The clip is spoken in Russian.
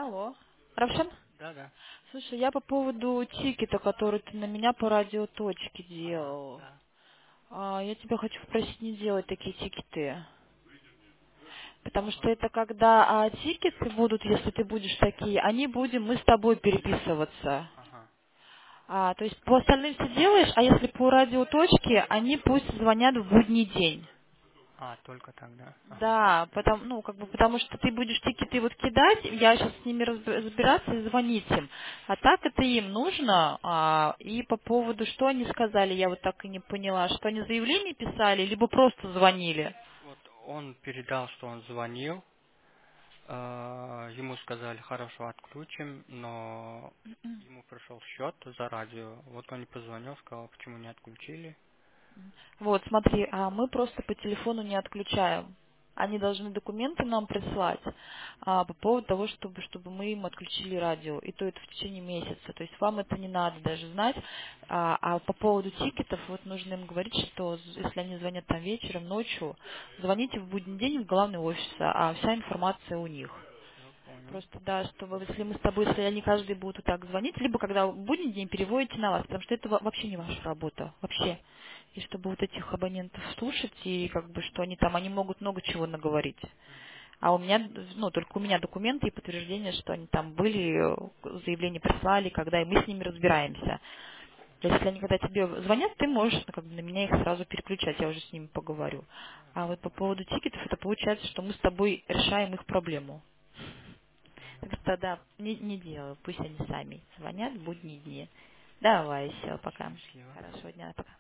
Алло. Равшан? Да, да. Слушай, я по поводу тикета, который ты на меня по радиоточке Ага, делал. да. Я тебя хочу попросить не делать такие тикеты. Потому что это когда тикеты будут, если ты будешь такие, они будем мы с тобой переписываться. Ага. То есть по остальным ты делаешь, а если по радиоточке, они пусть звонят в будний день. Только тогда. Ага. Да, потому что ты будешь тикеты вот кидать, я сейчас с ними разбираться и звонить им. А так это им нужно. И по поводу, что они сказали, я вот так и не поняла, что они заявление писали, либо просто звонили. Вот он передал, что он звонил. Ему сказали, хорошо, отключим, но ему пришел счет за радио. Вот он и позвонил, сказал, почему не отключили. Вот, смотри, мы просто по телефону не отключаем. Они должны документы нам прислать по поводу того, чтобы мы им отключили радио. И то это в течение месяца. То есть вам это не надо даже знать. По поводу тикетов, вот нужно им говорить, что если они звонят там вечером, ночью, звоните в будний день в главный офис, а вся информация у них. Все, понял. Просто, да, чтобы, если мы с тобой, если они каждый будут вот так звонить, либо когда в будний день переводите на вас, потому что это вообще не ваша работа, вообще. И чтобы вот этих абонентов слушать, и как бы, что они там, они могут много чего наговорить. А у меня, только у меня документы и подтверждение, что они там были, заявление прислали, когда и мы с ними разбираемся. Если они когда тебе звонят, ты можешь на меня их сразу переключать, я уже с ними поговорю. А вот по поводу тикетов, это получается, что мы с тобой решаем их проблему. Так что да, не делаю, пусть они сами звонят в будние дни. Давай, все, пока. Счастливо. Хорошего дня, пока.